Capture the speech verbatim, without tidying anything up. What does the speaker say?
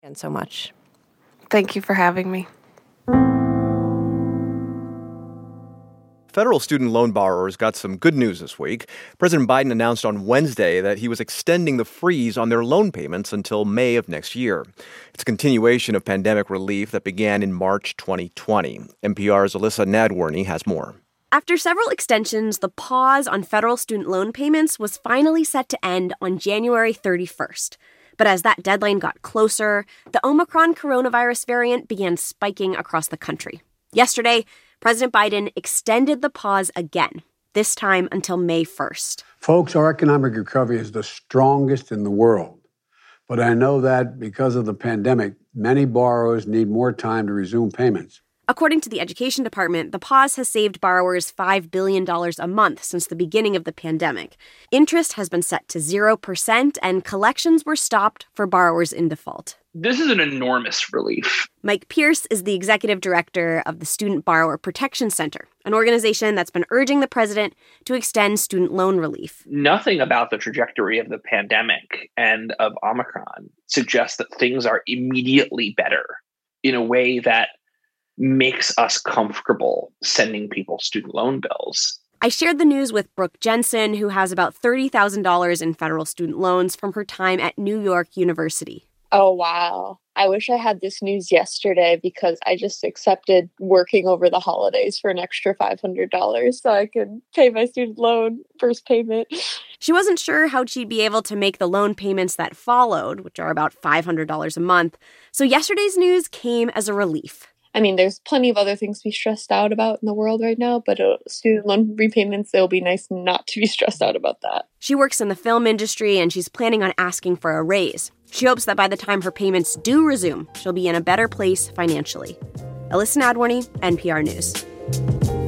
And so much. Thank you for having me. Federal student loan borrowers got some good news this week. President Biden announced on Wednesday that he was extending the freeze on their loan payments until May of next year. It's a continuation of pandemic relief that began in March twenty twenty. N P R's Alyssa Nadworny has more. After several extensions, the pause on federal student loan payments was finally set to end on January thirty-first. But as that deadline got closer, the Omicron coronavirus variant began spiking across the country. Yesterday, President Biden extended the pause again, this time until May first. Folks, our economic recovery is the strongest in the world. But I know that because of the pandemic, many borrowers need more time to resume payments. According to the Education Department, the pause has saved borrowers five billion dollars a month since the beginning of the pandemic. Interest has been set to zero percent, and collections were stopped for borrowers in default. This is an enormous relief. Mike Pierce is the executive director of the Student Borrower Protection Center, an organization that's been urging the president to extend student loan relief. Nothing about the trajectory of the pandemic and of Omicron suggests that things are immediately better in a way that makes us comfortable sending people student loan bills. I shared the news with Brooke Jensen, who has about thirty thousand dollars in federal student loans from her time at New York University. Oh, wow. I wish I had this news yesterday because I just accepted working over the holidays for an extra five hundred dollars so I could pay my student loan first payment. She wasn't sure how she'd be able to make the loan payments that followed, which are about five hundred dollars a month. So yesterday's news came as a relief. I mean, there's plenty of other things to be stressed out about in the world right now, but uh, student loan repayments, it'll be nice not to be stressed out about that. She works in the film industry, and she's planning on asking for a raise. She hopes that by the time her payments do resume, she'll be in a better place financially. Alyssa Nadworny, N P R News.